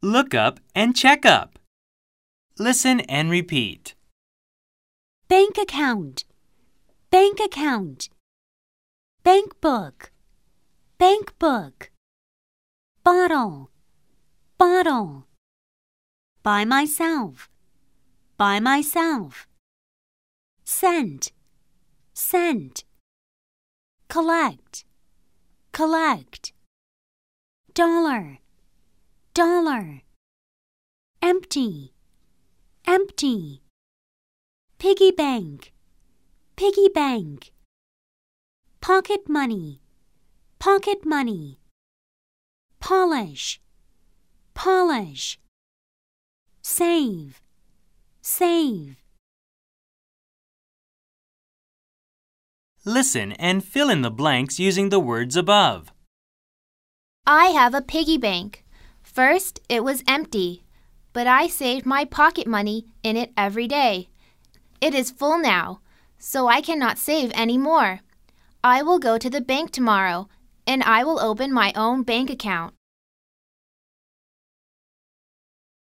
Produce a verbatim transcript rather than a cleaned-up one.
Look up and check up. Listen and repeat. Bank account, bank account. Bank book, bank book. Bottle, bottle. By myself, by myself. Cent, cent. Collect, collect. Dollar, dollar. Empty, empty. Piggy bank, piggy bank. Pocket money, pocket money. Polish, polish. Save, save. Listen and fill in the blanks using the words above. I have a piggy bank. First, it was empty, but I saved my pocket money in it every day. It is full now, so I cannot save any more. I will go to the bank tomorrow, and I will open my own bank account.